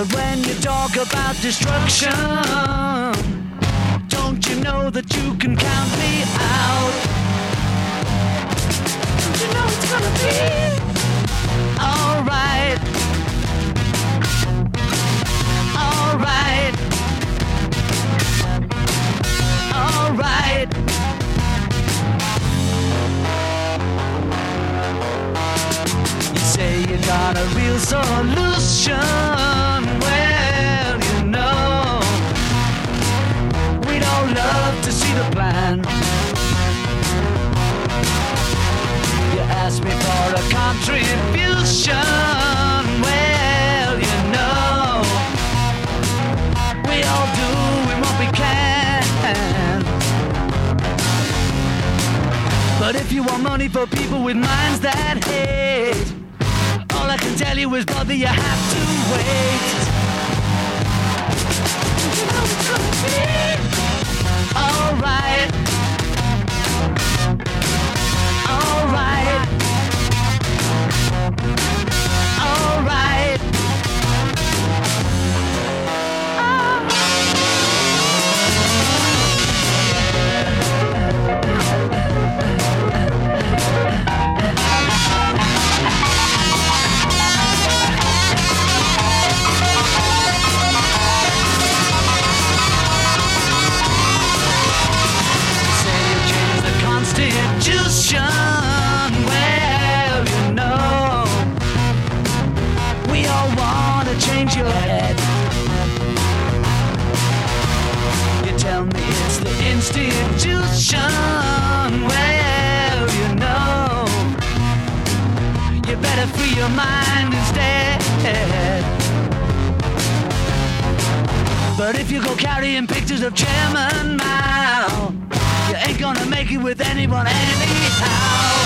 But when you talk about destruction, don't you know that you can count me out? Don't you know it's gonna be alright? Alright. Alright. You say you got a real solution. Well, you know, we'd all love to see the plan. You ask me for a contribution. Well, you know, we all doing what we can. But if you want money for people with minds that hate, all I can tell you is, brother, you have to wait. You know it's gonna be alright. Alright. Alright. Constitution, well, you know, we all want to change your head. You tell me it's the institution, well, you know, you better free your mind instead. But if you go carrying pictures of Chairman Mao, you ain't gonna make it with anyone anyhow.